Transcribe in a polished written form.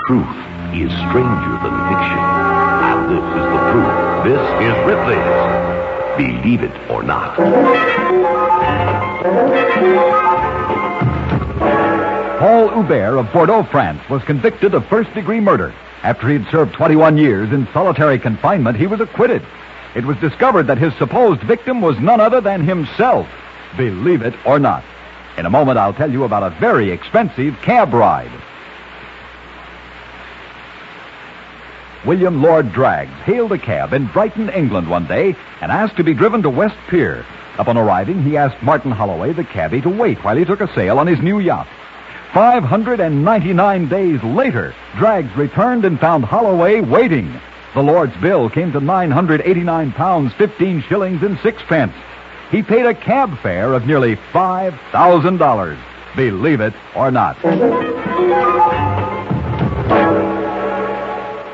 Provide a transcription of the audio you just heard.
Truth is stranger than fiction. And this is the proof. This is Ripley's Believe It or Not. Paul Hubert of Bordeaux, France, was convicted of first-degree murder. After he'd served 21 years in solitary confinement, he was acquitted. It was discovered that his supposed victim was none other than himself. Believe it or not. In a moment, I'll tell you about a very expensive cab ride. William Lord Draggs hailed a cab in Brighton, England one day and asked to be driven to West Pier. Upon arriving, he asked Martin Holloway, the cabbie, to wait while he took a sail on his new yacht. 599 days later, Draggs returned and found Holloway waiting. The Lord's bill came to £989, 15 shillings and 6 pence. He paid a cab fare of nearly $5,000. Believe it or not.